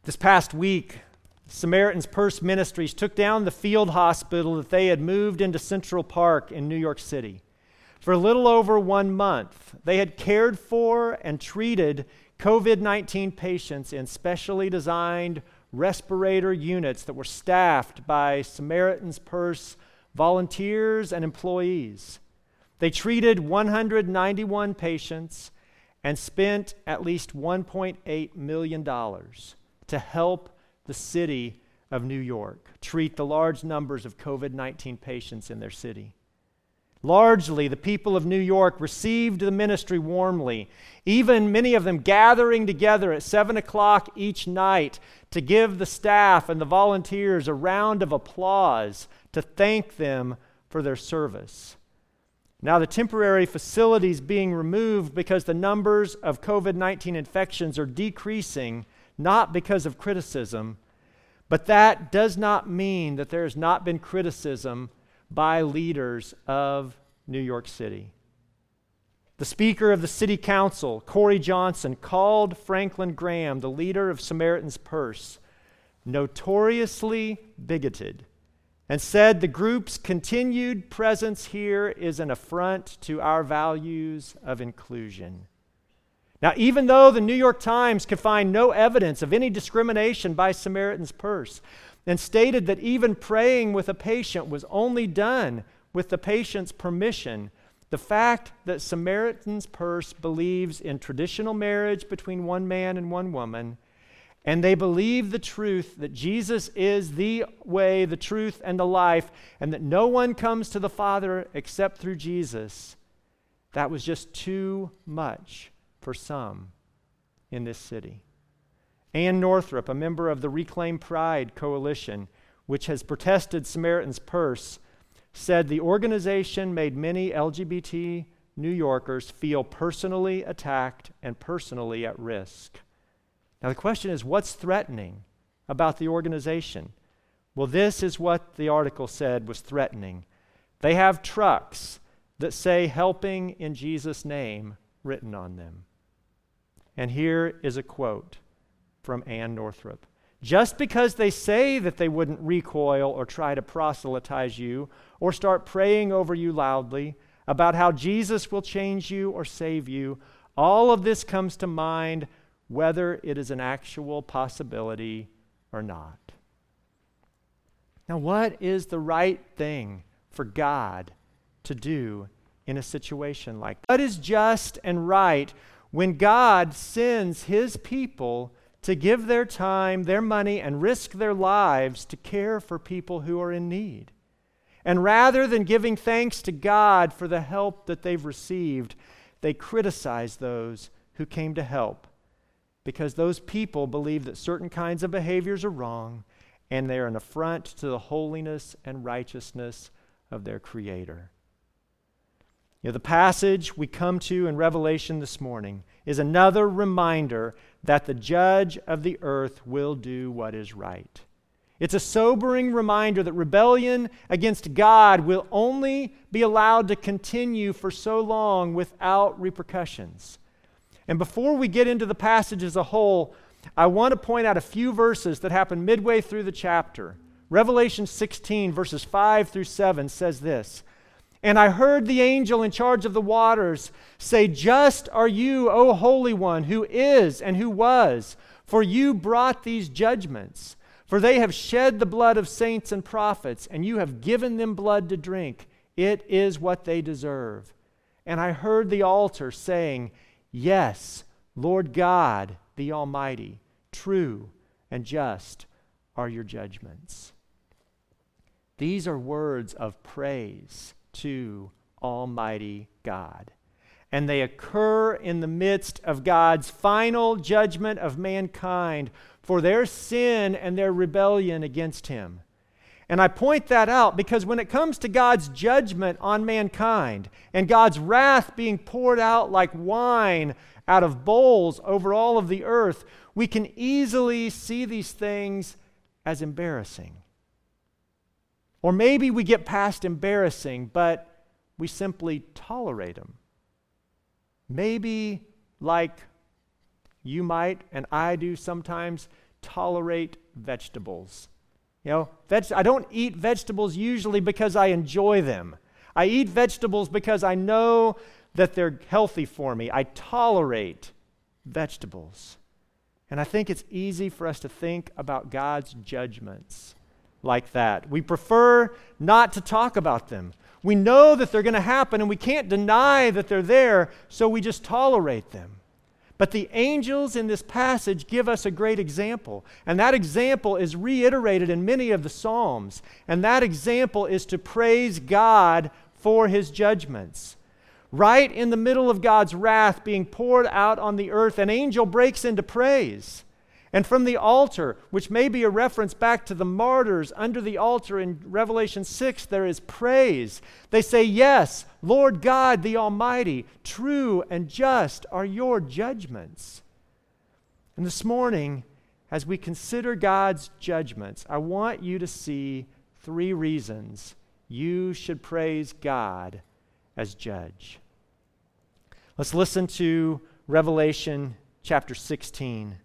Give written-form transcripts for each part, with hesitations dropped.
This past week, Samaritan's Purse Ministries took down the field hospital that they had moved into Central Park in New York City. For a little over 1 month, they had cared for and treated COVID-19 patients in specially designed respirator units that were staffed by Samaritan's Purse volunteers and employees. They treated 191 patients and spent at least $1.8 million to help the city of New York treat the large numbers of COVID-19 patients in their city. Largely, the people of New York received the ministry warmly, even many of them gathering together at 7 o'clock each night to give the staff and the volunteers a round of applause to thank them for their service. Now, the temporary facilities being removed because the numbers of COVID-19 infections are decreasing, not because of criticism, but that does not mean that there has not been criticism by leaders of New York City. The Speaker of the City Council, Corey Johnson, called Franklin Graham, the leader of Samaritan's Purse, notoriously bigoted, and said the group's continued presence here is an affront to our values of inclusion. Now, even though the New York Times could find no evidence of any discrimination by Samaritan's Purse and stated that even praying with a patient was only done with the patient's permission, the fact that Samaritan's Purse believes in traditional marriage between one man and one woman, and they believe the truth that Jesus is the way, the truth, and the life, and that no one comes to the Father except through Jesus, that was just too much for some in this city. Ann Northrup, a member of the Reclaim Pride Coalition, which has protested Samaritan's Purse, said the organization made many LGBT New Yorkers feel personally attacked and personally at risk. Now the question is, what's threatening about the organization? Well, this is what the article said was threatening. They have trucks that say "Helping in Jesus' name" written on them. And here is a quote from Ann Northrup. Just because they say that they wouldn't recoil or try to proselytize you or start praying over you loudly about how Jesus will change you or save you, all of this comes to mind whether it is an actual possibility or not. Now, what is the right thing for God to do in a situation like that? What is just and right when God sends His people to give their time, their money, and risk their lives to care for people who are in need? And rather than giving thanks to God for the help that they've received, they criticize those who came to help because those people believe that certain kinds of behaviors are wrong and they're an affront to the holiness and righteousness of their Creator. You know, the passage we come to in Revelation this morning is another reminder that the judge of the earth will do what is right. It's a sobering reminder that rebellion against God will only be allowed to continue for so long without repercussions. And before we get into the passage as a whole, I want to point out a few verses that happen midway through the chapter. Revelation 16, verses 5 through 7 says this: "And I heard the angel in charge of the waters say, 'Just are you, O Holy One, who is and who was, for you brought these judgments. For they have shed the blood of saints and prophets, and you have given them blood to drink. It is what they deserve.' And I heard the altar saying, 'Yes, Lord God, the Almighty, true and just are your judgments.'" These are words of praise to Almighty God. And they occur in the midst of God's final judgment of mankind for their sin and their rebellion against Him. And I point that out because when it comes to God's judgment on mankind and God's wrath being poured out like wine out of bowls over all of the earth, we can easily see these things as embarrassing. Or maybe we get past embarrassing, but we simply tolerate them. Maybe, like you might and I do sometimes, tolerate vegetables. I don't eat vegetables usually because I enjoy them. I eat vegetables because I know that they're healthy for me. I tolerate vegetables. And I think it's easy for us to think about God's judgments like that. We prefer not to talk about them. We know that they're going to happen, and we can't deny that they're there, so we just tolerate them. But the angels in this passage give us a great example, and that example is reiterated in many of the Psalms, and that example is to praise God for his judgments. Right in the middle of God's wrath being poured out on the earth, an angel breaks into praise. And from the altar, which may be a reference back to the martyrs under the altar in Revelation 6, there is praise. They say, "Yes, Lord God the Almighty, true and just are your judgments." And this morning, as we consider God's judgments, I want you to see 3 reasons you should praise God as judge. Let's listen to Revelation chapter 16.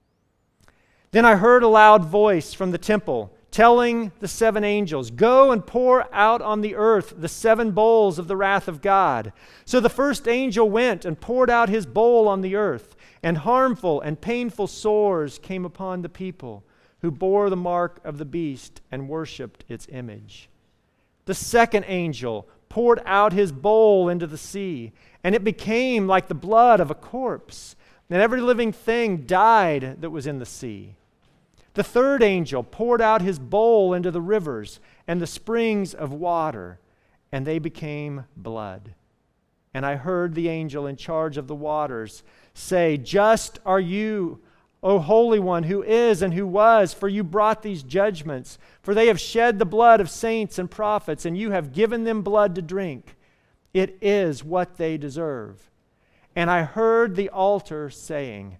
"Then I heard a loud voice from the temple telling the 7 angels, 'Go and pour out on the earth the 7 bowls of the wrath of God.' So the first angel went and poured out his bowl on the earth, and harmful and painful sores came upon the people who bore the mark of the beast and worshipped its image. The second angel poured out his bowl into the sea, and it became like the blood of a corpse, and every living thing died that was in the sea. The third angel poured out his bowl into the rivers and the springs of water, and they became blood. And I heard the angel in charge of the waters say, 'Just are you, O Holy One, who is and who was, for you brought these judgments. For they have shed the blood of saints and prophets, and you have given them blood to drink. It is what they deserve.' And I heard the altar saying,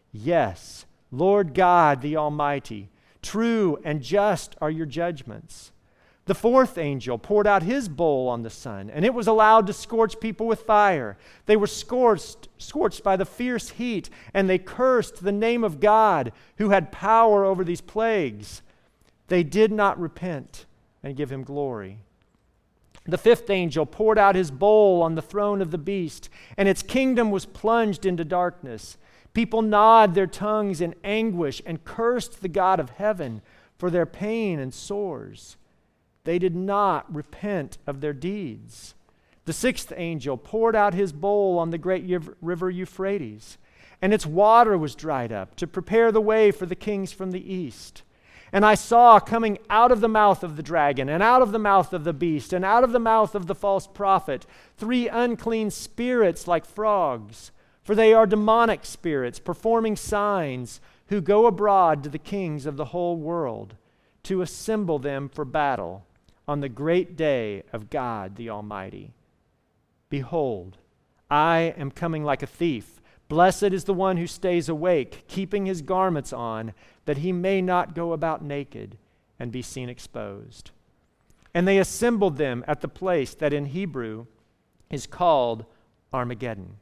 'Yes, Lord God the Almighty, true and just are your judgments.' The fourth angel poured out his bowl on the sun, and it was allowed to scorch people with fire. They were scorched by the fierce heat, and they cursed the name of God, who had power over these plagues. They did not repent and give him glory. The fifth angel poured out his bowl on the throne of the beast, and its kingdom was plunged into darkness. People gnawed their tongues in anguish and cursed the God of heaven for their pain and sores. They did not repent of their deeds. The sixth angel poured out his bowl on the great river Euphrates, and its water was dried up to prepare the way for the kings from the east. And I saw coming out of the mouth of the dragon, and out of the mouth of the beast, and out of the mouth of the false prophet, 3 unclean spirits like frogs. For they are demonic spirits, performing signs, who go abroad to the kings of the whole world, to assemble them for battle on the great day of God the Almighty. Behold, I am coming like a thief. Blessed is the one who stays awake, keeping his garments on, that he may not go about naked and be seen exposed.' And they assembled them at the place that in Hebrew is called Armageddon.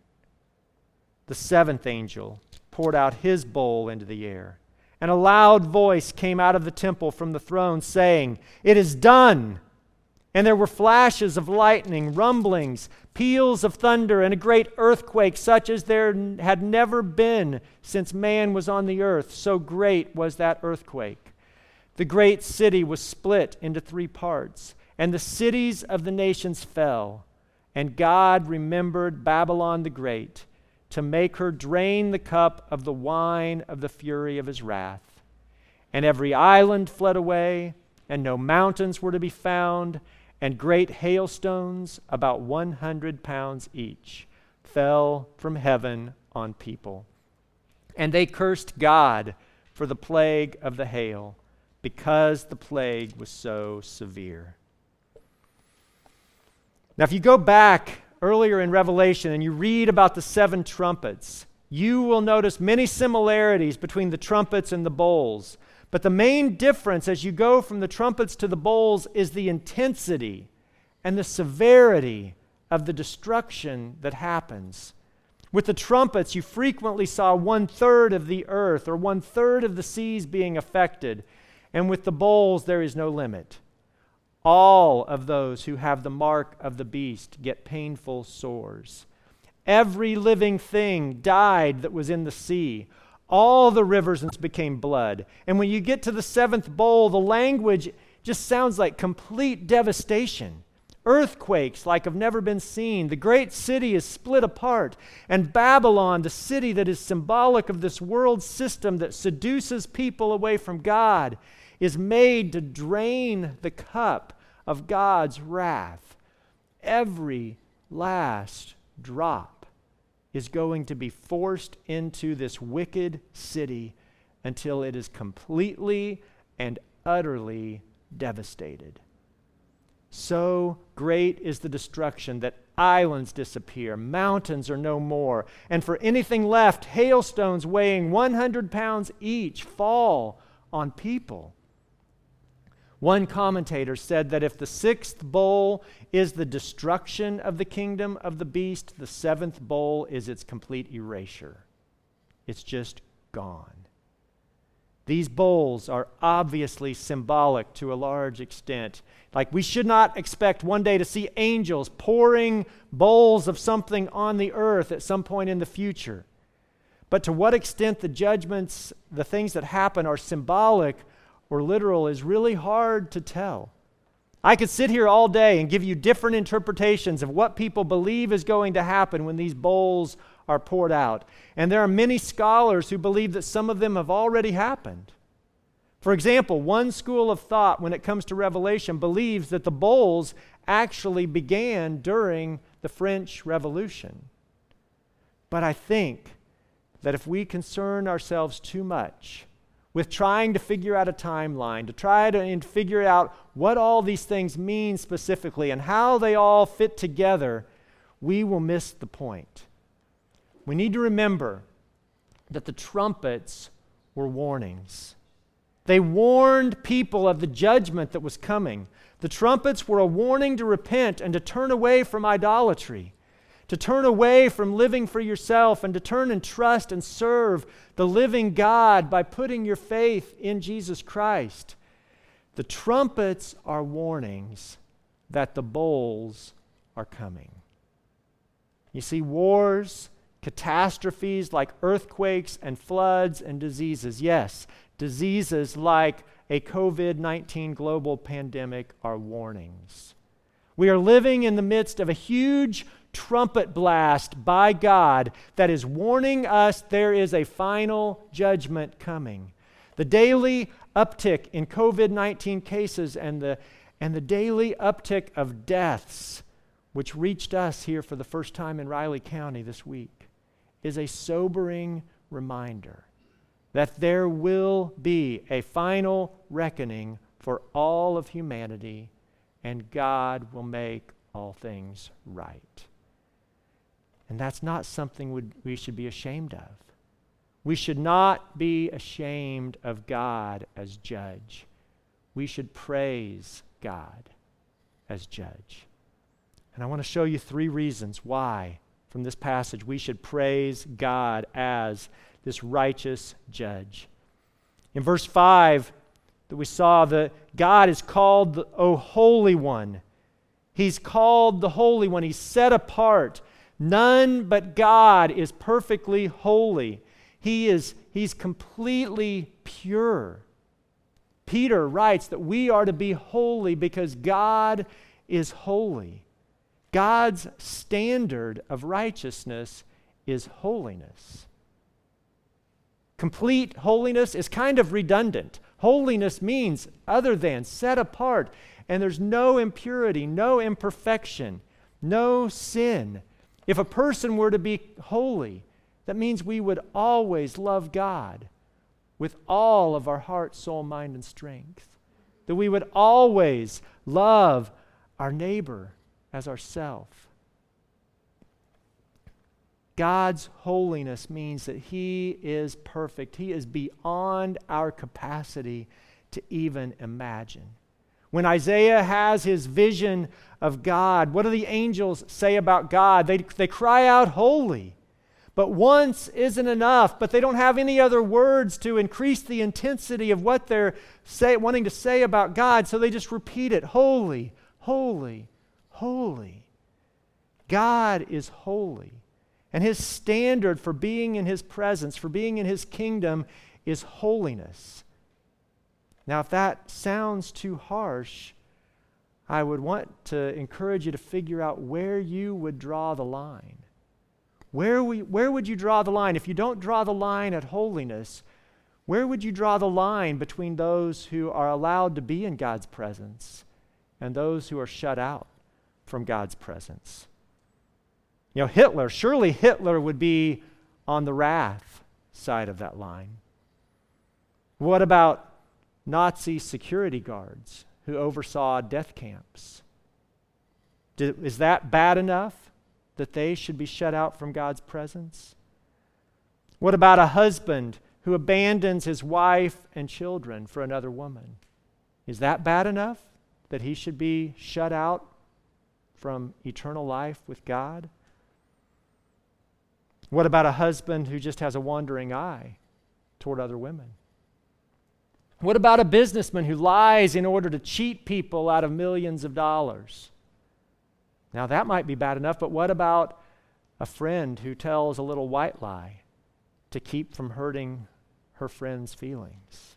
The seventh angel poured out his bowl into the air, and a loud voice came out of the temple from the throne, saying, 'It is done!' And there were flashes of lightning, rumblings, peals of thunder, and a great earthquake, such as there had never been since man was on the earth. So great was that earthquake. The great city was split into 3 parts, and the cities of the nations fell. And God remembered Babylon the Great, to make her drain the cup of the wine of the fury of his wrath. And every island fled away, and no mountains were to be found, and great hailstones, about 100 pounds each, fell from heaven on people. And they cursed God for the plague of the hail, because the plague was so severe." Now, if you go back earlier in Revelation and you read about the 7 trumpets, you will notice many similarities between the trumpets and the bowls. But the main difference as you go from the trumpets to the bowls is the intensity and the severity of the destruction that happens. With the trumpets, you frequently saw 1/3 of the earth or 1/3 of the seas being affected. And with the bowls, there is no limit. All of those who have the mark of the beast get painful sores. Every living thing died that was in the sea. All the rivers became blood. And when you get to the 7th bowl, the language just sounds like complete devastation. Earthquakes like have never been seen. The great city is split apart. And Babylon, the city that is symbolic of this world system that seduces people away from God, is made to drain the cup of God's wrath. Every last drop is going to be forced into this wicked city until it is completely and utterly devastated. So great is the destruction that islands disappear, mountains are no more, and for anything left, hailstones weighing 100 pounds each fall on people. One commentator said that if the 6th bowl is the destruction of the kingdom of the beast, the 7th bowl is its complete erasure. It's just gone. These bowls are obviously symbolic to a large extent. Like we should not expect one day to see angels pouring bowls of something on the earth at some point in the future. But to what extent the judgments, the things that happen are symbolic or literal is really hard to tell. I could sit here all day and give you different interpretations of what people believe is going to happen when these bowls are poured out. And there are many scholars who believe that some of them have already happened. For example, one school of thought when it comes to Revelation believes that the bowls actually began during the French Revolution. But I think that if we concern ourselves too much with trying to figure out a timeline, to try to figure out what all these things mean specifically and how they all fit together, we will miss the point. We need to remember that the trumpets were warnings. They warned people of the judgment that was coming. The trumpets were a warning to repent and to turn away from idolatry, to turn away from living for yourself and to turn and trust and serve the living God by putting your faith in Jesus Christ. The trumpets are warnings that the bowls are coming. You see, wars, catastrophes like earthquakes and floods and diseases, yes, diseases like a COVID-19 global pandemic are warnings. We are living in the midst of a huge trumpet blast by God that is warning us there is a final judgment coming. The daily uptick in COVID-19 cases and the daily uptick of deaths, which reached us here for the first time in Riley County this week, is a sobering reminder that there will be a final reckoning for all of humanity, and God will make all things right. And that's not something we should be ashamed of. We should not be ashamed of God as judge. We should praise God as judge. And I want to show you 3 reasons why, from this passage, we should praise God as this righteous judge. In verse 5, that we saw that God is called the Holy One. He's called the Holy One. He's set apart. None but God is perfectly holy. He's completely pure. Peter writes that we are to be holy because God is holy. God's standard of righteousness is holiness. Complete holiness is kind of redundant. Holiness means other than, set apart, and there's no impurity, no imperfection, no sin. If a person were to be holy, that means we would always love God with all of our heart, soul, mind, and strength. That we would always love our neighbor as ourself. God's holiness means that He is perfect. He is beyond our capacity to even imagine. When Isaiah has his vision of God, what do the angels say about God? They cry out, holy. But once isn't enough, but they don't have any other words to increase the intensity of what they're wanting to say about God, so they just repeat it. Holy, holy, holy. God is holy. And His standard for being in His presence, for being in His kingdom, is holiness. Now, if that sounds too harsh, I would want to encourage you to figure out where you would draw the line. Where would you draw the line? If you don't draw the line at holiness, where would you draw the line between those who are allowed to be in God's presence and those who are shut out from God's presence? You know, surely Hitler would be on the wrath side of that line. What about Nazi security guards who oversaw death camps? Is that bad enough that they should be shut out from God's presence? What about a husband who abandons his wife and children for another woman? Is that bad enough that he should be shut out from eternal life with God? What about a husband who just has a wandering eye toward other women? What about a businessman who lies in order to cheat people out of millions of dollars? Now that might be bad enough, but what about a friend who tells a little white lie to keep from hurting her friend's feelings?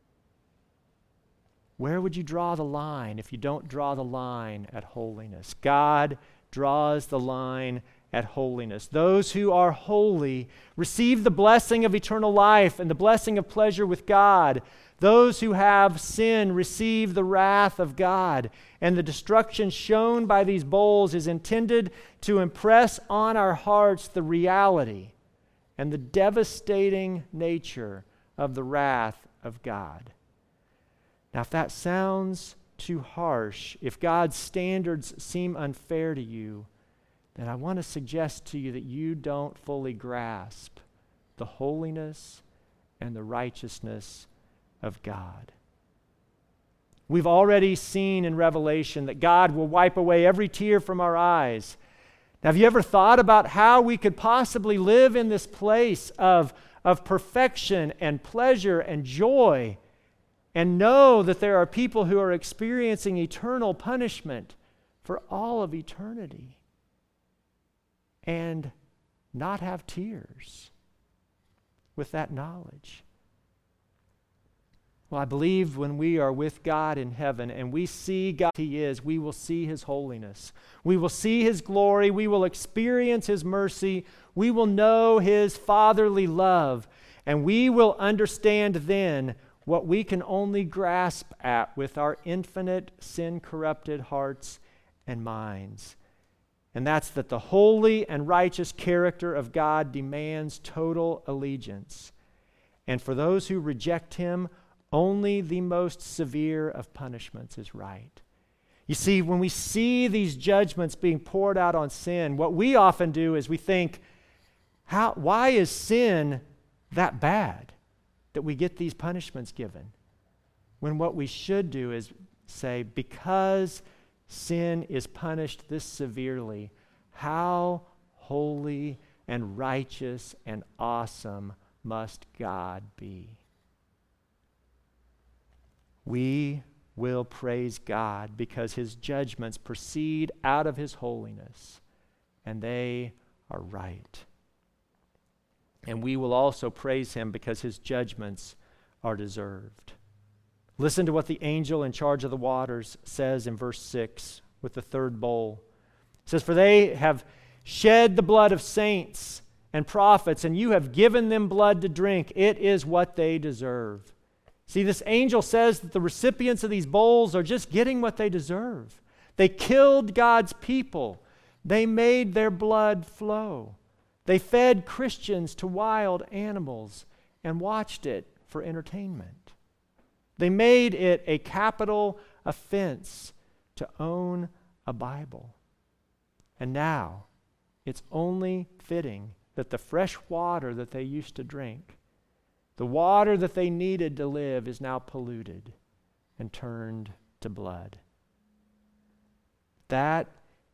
Where would you draw the line if you don't draw the line at holiness? God draws the line at holiness. Those who are holy receive the blessing of eternal life and the blessing of pleasure with God. Those who have sin receive the wrath of God. And the destruction shown by these bowls is intended to impress on our hearts the reality and the devastating nature of the wrath of God. Now, if that sounds too harsh, if God's standards seem unfair to you, then I want to suggest to you that you don't fully grasp the holiness and the righteousness of God. We've already seen in Revelation that God will wipe away every tear from our eyes. Now, have you ever thought about how we could possibly live in this place of perfection and pleasure and joy and know that there are people who are experiencing eternal punishment for all of eternity and not have tears with that knowledge? Well, I believe when we are with God in heaven and we see God as He is, we will see His holiness. We will see His glory. We will experience His mercy. We will know His fatherly love. And we will understand then what we can only grasp at with our infinite, sin-corrupted hearts and minds. And that's that the holy and righteous character of God demands total allegiance. And for those who reject Him, only the most severe of punishments is right. You see, when we see these judgments being poured out on sin, what we often do is we think, why is sin that bad that we get these punishments given? When what we should do is say, because sin is punished this severely, how holy and righteous and awesome must God be? We will praise God because His judgments proceed out of His holiness, and they are right. And we will also praise Him because His judgments are deserved. Listen to what the angel in charge of the waters says in verse 6 with the third bowl. It says, "For they have shed the blood of saints and prophets, and you have given them blood to drink. It is what they deserve." See, this angel says that the recipients of these bowls are just getting what they deserve. They killed God's people. They made their blood flow. They fed Christians to wild animals and watched it for entertainment. They made it a capital offense to own a Bible. And now, it's only fitting that the fresh water that they used to drink, the water that they needed to live, is now polluted and turned to blood. That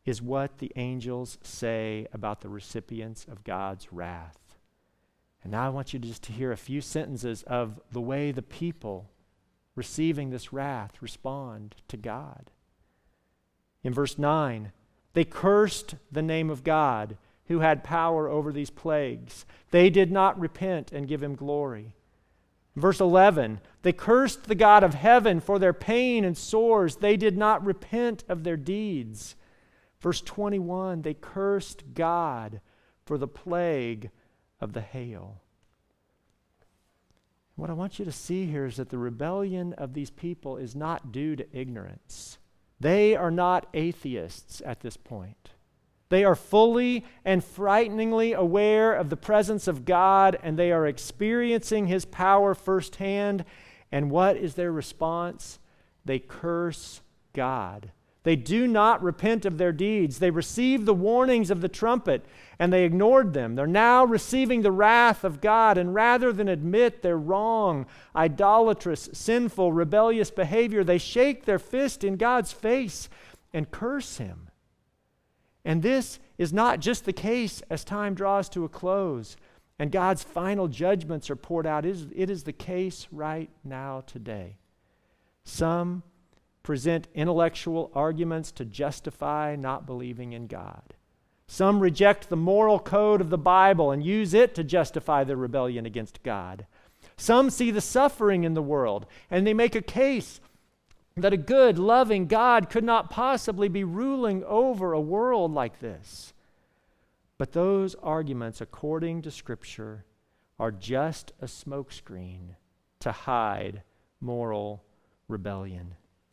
is what the angels say about the recipients of God's wrath. And now I want you to hear a few sentences of the way the people receiving this wrath respond to God. In verse 9, they cursed the name of God, who had power over these plagues. They did not repent and give him glory. Verse 11, they cursed the God of heaven for their pain and sores. They did not repent of their deeds. Verse 21, they cursed God for the plague of the hail. What I want you to see here is that the rebellion of these people is not due to ignorance. They are not atheists at this point. They are fully and frighteningly aware of the presence of God, and they are experiencing his power firsthand. And what is their response? They curse God. They do not repent of their deeds. They received the warnings of the trumpet, and they ignored them. They're now receiving the wrath of God, and rather than admit their wrong, idolatrous, sinful, rebellious behavior, they shake their fist in God's face and curse him. And this is not just the case as time draws to a close and God's final judgments are poured out. It is the case right now today. Some present intellectual arguments to justify not believing in God. Some reject the moral code of the Bible and use it to justify their rebellion against God. Some see the suffering in the world and they make a case that a good, loving God could not possibly be ruling over a world like this. But those arguments, according to Scripture, are just a smokescreen to hide moral rebellion.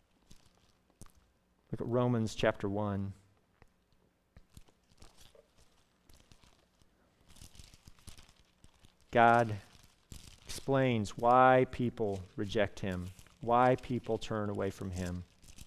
Look at Romans chapter 1. God explains why people reject him, why people turn away from him.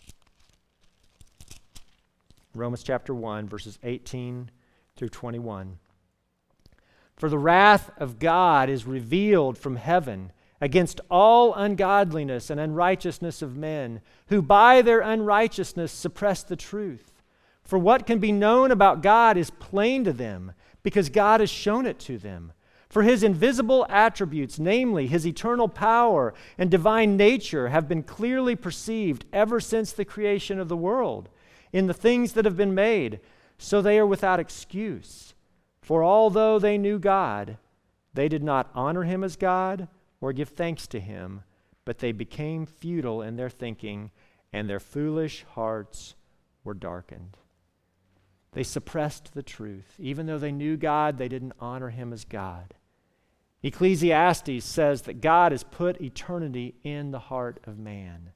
Romans chapter 1, verses 18 through 21. For the wrath of God is revealed from heaven against all ungodliness and unrighteousness of men, who by their unrighteousness suppress the truth. For what can be known about God is plain to them, because God has shown it to them. For his invisible attributes, namely his eternal power and divine nature, have been clearly perceived ever since the creation of the world in the things that have been made, so they are without excuse. For although they knew God, they did not honor him as God or give thanks to him, but they became futile in their thinking, and their foolish hearts were darkened. They suppressed the truth. Even though they knew God, they didn't honor him as God. Ecclesiastes says that God has put eternity in the heart of man.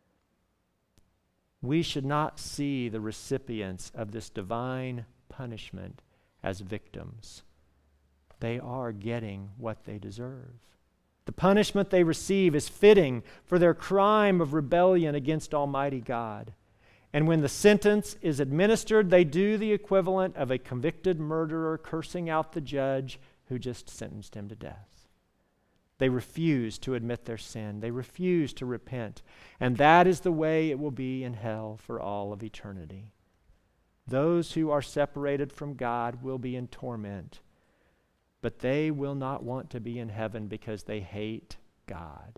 We should not see the recipients of this divine punishment as victims. They are getting what they deserve. The punishment they receive is fitting for their crime of rebellion against Almighty God. And when the sentence is administered, they do the equivalent of a convicted murderer cursing out the judge who just sentenced him to death. They refuse to admit their sin. They refuse to repent. And that is the way it will be in hell for all of eternity. Those who are separated from God will be in torment, but they will not want to be in heaven because they hate God.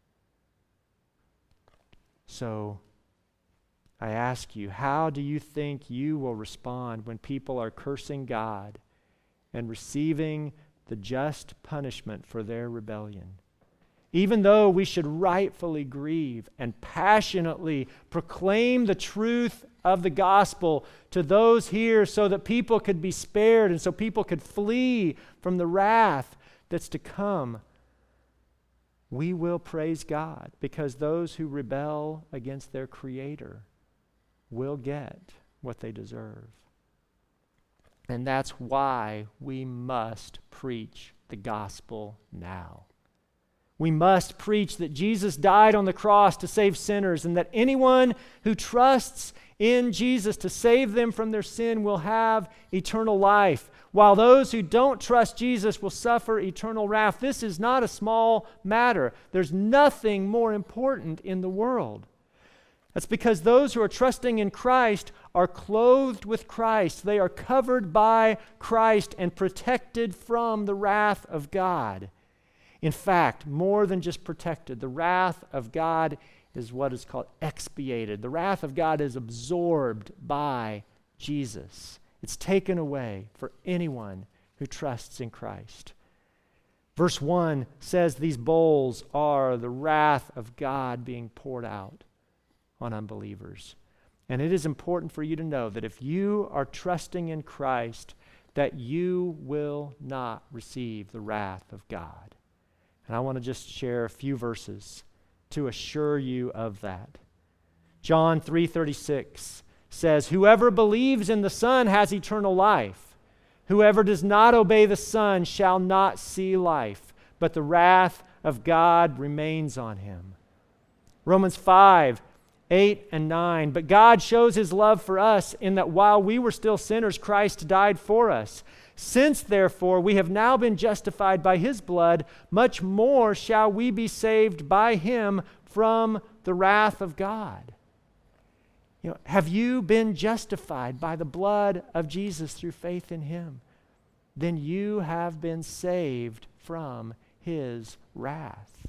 So, I ask you, how do you think you will respond when people are cursing God and receiving the just punishment for their rebellion? Even though we should rightfully grieve and passionately proclaim the truth of the gospel to those here so that people could be spared and so people could flee from the wrath that's to come, we will praise God because those who rebel against their Creator will get what they deserve. And that's why we must preach the gospel now. We must preach that Jesus died on the cross to save sinners, and that anyone who trusts in Jesus to save them from their sin will have eternal life, while those who don't trust Jesus will suffer eternal wrath. This is not a small matter. There's nothing more important in the world. That's because those who are trusting in Christ are clothed with Christ. They are covered by Christ and protected from the wrath of God. In fact, more than just protected, the wrath of God is what is called expiated. The wrath of God is absorbed by Jesus. It's taken away for anyone who trusts in Christ. Verse 1 says these bowls are the wrath of God being poured out on unbelievers. And it is important for you to know that if you are trusting in Christ, that you will not receive the wrath of God. And I want to just share a few verses to assure you of that. John 3:36 says, "Whoever believes in the Son has eternal life. Whoever does not obey the Son shall not see life, but the wrath of God remains on him." Romans 5:8 and 9, "But God shows his love for us in that while we were still sinners, Christ died for us. Since, therefore, we have now been justified by his blood, much more shall we be saved by him from the wrath of God." Have you been justified by the blood of Jesus through faith in him? Then you have been saved from his wrath.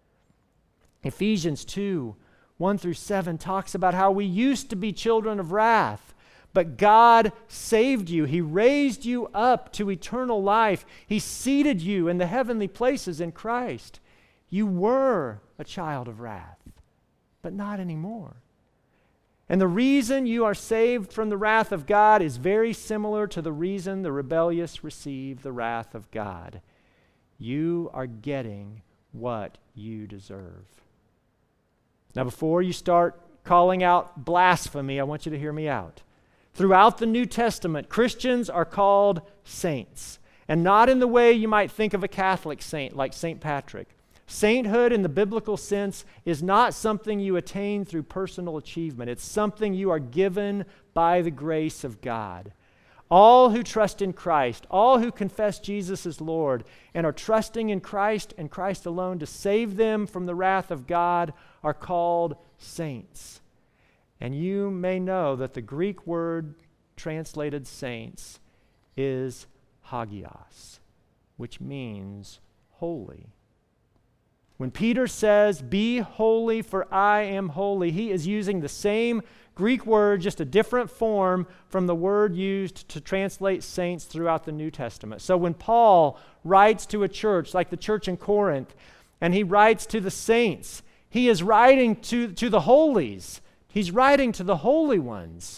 Ephesians 2:1-7 talks about how we used to be children of wrath, but God saved you. He raised you up to eternal life. He seated you in the heavenly places in Christ. You were a child of wrath, but not anymore. And the reason you are saved from the wrath of God is very similar to the reason the rebellious receive the wrath of God. You are getting what you deserve. Now, before you start calling out blasphemy, I want you to hear me out. Throughout the New Testament, Christians are called saints, and not in the way you might think of a Catholic saint like St. Patrick. Sainthood in the biblical sense is not something you attain through personal achievement. It's something you are given by the grace of God. All who trust in Christ, all who confess Jesus as Lord and are trusting in Christ and Christ alone to save them from the wrath of God are called saints. And you may know that the Greek word translated saints is hagios, which means holy. When Peter says, "Be holy, for I am holy," he is using the same Greek word, just a different form from the word used to translate saints throughout the New Testament. So when Paul writes to a church, like the church in Corinth, and he writes to the saints, he is writing to the holies. He's writing to the holy ones.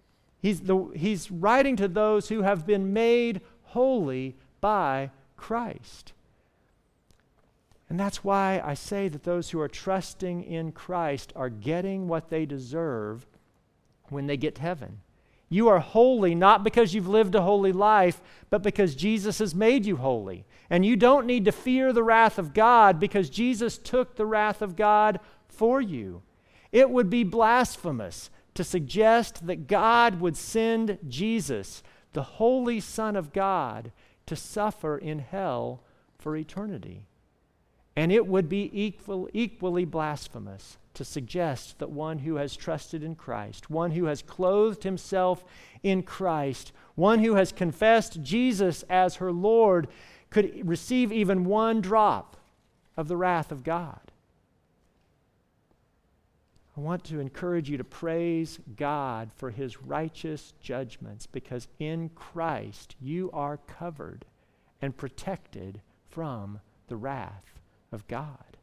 He's writing to those who have been made holy by Christ. And that's why I say that those who are trusting in Christ are getting what they deserve when they get to heaven. You are holy not because you've lived a holy life, but because Jesus has made you holy. And you don't need to fear the wrath of God because Jesus took the wrath of God for you. It would be blasphemous to suggest that God would send Jesus, the holy Son of God, to suffer in hell for eternity. And it would be equally blasphemous to suggest that one who has trusted in Christ, one who has clothed himself in Christ, one who has confessed Jesus as her Lord, could receive even one drop of the wrath of God. I want to encourage you to praise God for his righteous judgments, because in Christ you are covered and protected from the wrath of God.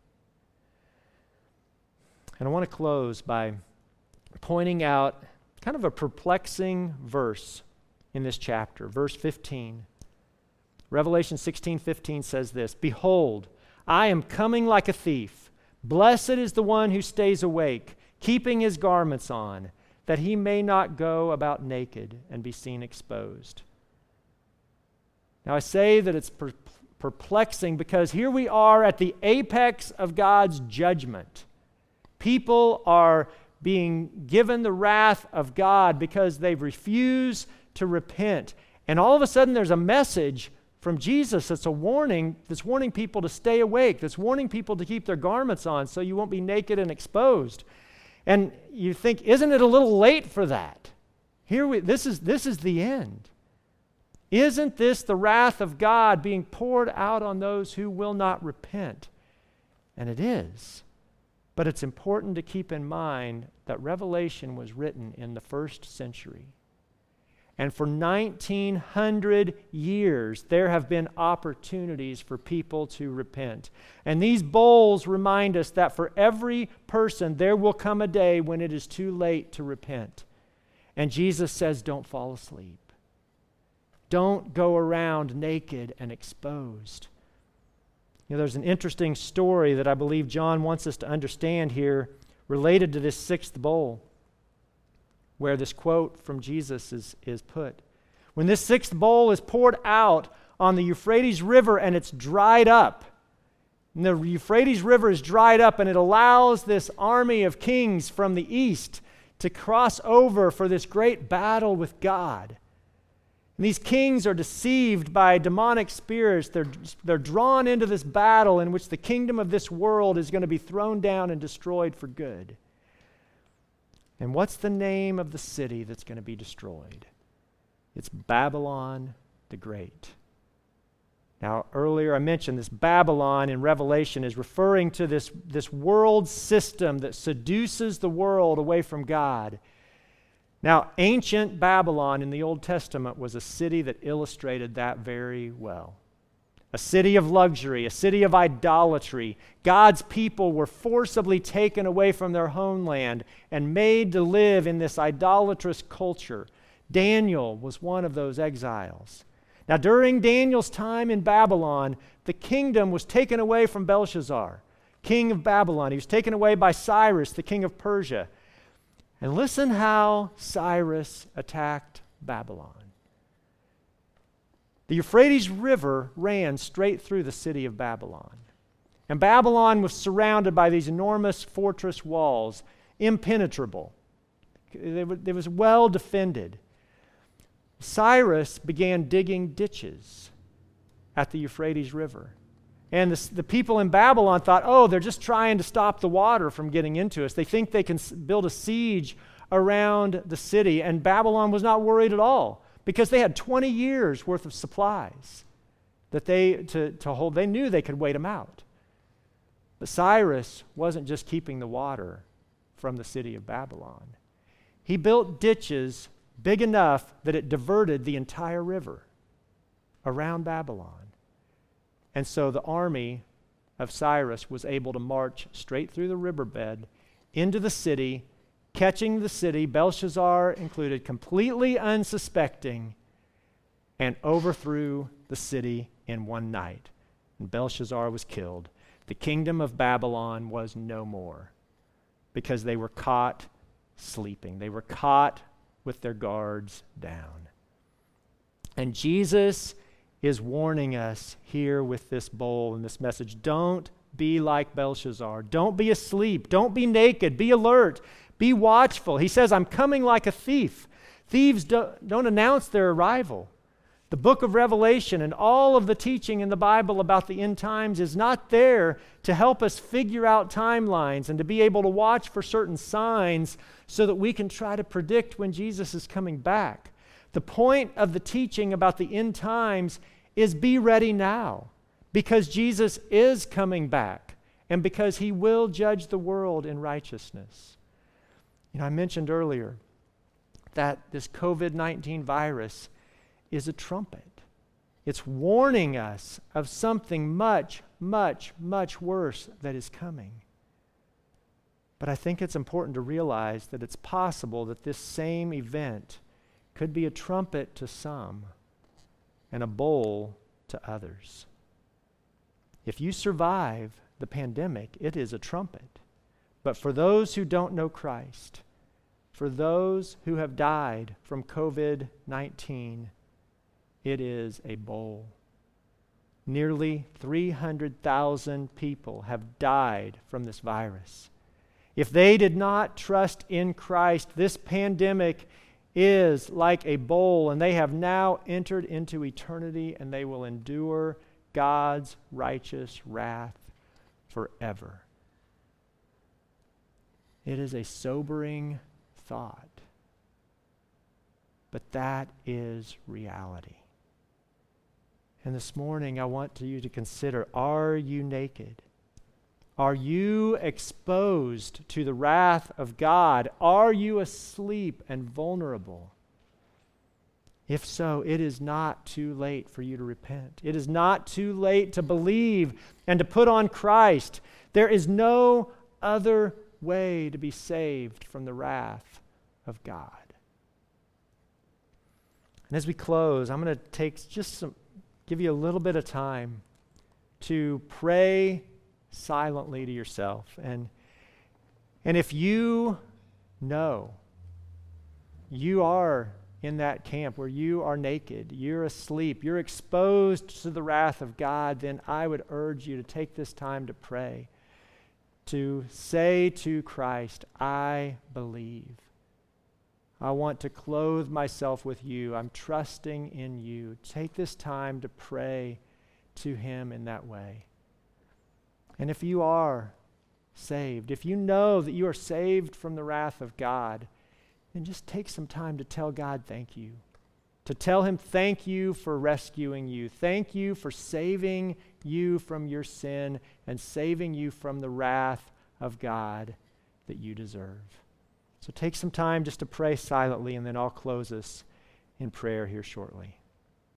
And I want to close by pointing out kind of a perplexing verse in this chapter, verse 15. Revelation 16:15 says this, "Behold, I am coming like a thief. Blessed is the one who stays awake, keeping his garments on, that he may not go about naked and be seen exposed." Now I say that it's perplexing because here we are at the apex of God's judgment. People are being given the wrath of God because they've refused to repent. And all of a sudden there's a message from Jesus that's a warning, that's warning people to stay awake, that's warning people to keep their garments on so you won't be naked and exposed. And you think, isn't it a little late for that? This is the end. Isn't this the wrath of God being poured out on those who will not repent? And it is. But it's important to keep in mind that Revelation was written in the 1st century. And for 1900 years, there have been opportunities for people to repent. And these bowls remind us that for every person, there will come a day when it is too late to repent. And Jesus says, don't fall asleep. Don't go around naked and exposed. You know, there's an interesting story that I believe John wants us to understand here related to this 6th bowl, where this quote from Jesus is put. When this 6th bowl is poured out on the Euphrates River and it's dried up, and the Euphrates River is dried up, and it allows this army of kings from the east to cross over for this great battle with God. And these kings are deceived by demonic spirits. They're drawn into this battle in which the kingdom of this world is going to be thrown down and destroyed for good. And what's the name of the city that's going to be destroyed? It's Babylon the Great. Now, earlier I mentioned this Babylon in Revelation is referring to this world system that seduces the world away from God. Now, ancient Babylon in the Old Testament was a city that illustrated that very well. A city of luxury, a city of idolatry. God's people were forcibly taken away from their homeland and made to live in this idolatrous culture. Daniel was one of those exiles. Now, during Daniel's time in Babylon, the kingdom was taken away from Belshazzar, king of Babylon. He was taken away by Cyrus, the king of Persia. And listen how Cyrus attacked Babylon. The Euphrates River ran straight through the city of Babylon. And Babylon was surrounded by these enormous fortress walls, impenetrable. It was well defended. Cyrus began digging ditches at the Euphrates River. And the people in Babylon thought, oh, they're just trying to stop the water from getting into us. They think they can build a siege around the city. And Babylon was not worried at all because they had 20 years worth of supplies that to hold. They knew they could wait them out. But Cyrus wasn't just keeping the water from the city of Babylon. He built ditches big enough that it diverted the entire river around Babylon. And so the army of Cyrus was able to march straight through the riverbed into the city, catching the city, Belshazzar included, completely unsuspecting, and overthrew the city in one night. And Belshazzar was killed. The kingdom of Babylon was no more because they were caught sleeping. They were caught with their guards down. And Jesus is warning us here with this bowl and this message. Don't be like Belshazzar. Don't be asleep. Don't be naked. Be alert. Be watchful. He says, I'm coming like a thief. Thieves don't announce their arrival. The book of Revelation and all of the teaching in the Bible about the end times is not there to help us figure out timelines and to be able to watch for certain signs so that we can try to predict when Jesus is coming back. The point of the teaching about the end times is be ready now because Jesus is coming back and because he will judge the world in righteousness. You know, I mentioned earlier that this COVID-19 virus is a trumpet. It's warning us of something much, much, much worse that is coming. But I think it's important to realize that it's possible that this same event could be a trumpet to some and a bowl to others. If you survive the pandemic, it is a trumpet. But for those who don't know Christ, for those who have died from COVID-19, it is a bowl. Nearly 300,000 people have died from this virus. If they did not trust in Christ, this pandemic is like a bowl, and they have now entered into eternity, and they will endure God's righteous wrath forever. It is a sobering thought. But that is reality. And this morning, I want you to consider, are you naked? Are you exposed to the wrath of God? Are you asleep and vulnerable? If so, it is not too late for you to repent. It is not too late to believe and to put on Christ. There is no other way to be saved from the wrath of God. And as we close, I'm going to give you a little bit of time to pray silently to yourself. And if you know you are in that camp where you are naked, you're asleep, you're exposed to the wrath of God, then I would urge you to take this time to pray, to say to Christ, I believe. I want to clothe myself with you. I'm trusting in you. Take this time to pray to him in that way. And if you are saved, if you know that you are saved from the wrath of God, then just take some time to tell God thank you. To tell him thank you for rescuing you. Thank you for saving you from your sin and saving you from the wrath of God that you deserve. So take some time just to pray silently, and then I'll close us in prayer here shortly.